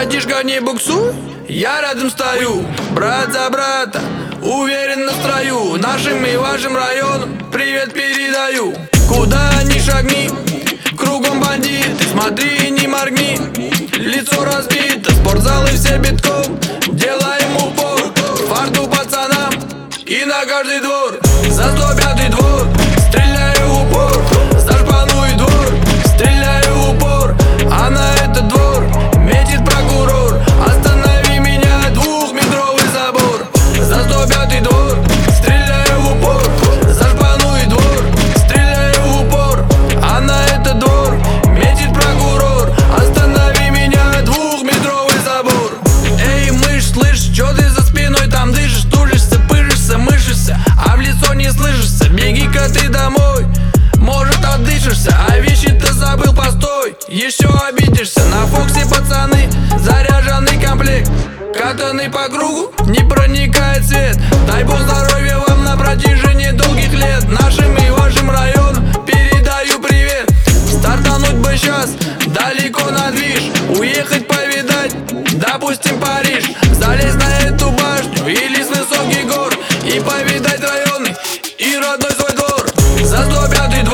Братишка, не буксуй, я рядом стою. Брат за брата, уверен в строю. Нашим и вашим районам привет передаю. Куда ни шагни, кругом бандиты. Смотри, не моргни, лицо разбито. Спортзалы все битком, делаем упор. Фарту пацанам и на каждый двор. За 105-й двор, стреляю в упор. За шпану и двор, стреляю в упор. А на этот двор метит прокурор. Останови меня, 2-метровый забор. За 105-й двор, стреляю в упор. За шпану и двор, стреляю в упор. А на этот двор метит прокурор. Останови меня, 2-метровый забор. Эй, мышь, слышь, чё ты за спиной там дышишь? Тужишься, пыжишься, мышишься, а в лицо не слышишься. Беги-ка ты домой, может отдышишься. А вещи-то забыл, постой, еще обидишься. На Фоксе пацаны, заряженный комплект. Катанный по кругу, не проникает свет. Дай бог здоровья вам на протяжении долгих лет. Нашим и вашим районам передаю привет. Стартануть бы сейчас, далеко на движ. Уехать повидать, допустим, Париж. Залезть на эту башню или с высоких гор и повидать районы и родной свой двор. За 105-й двор,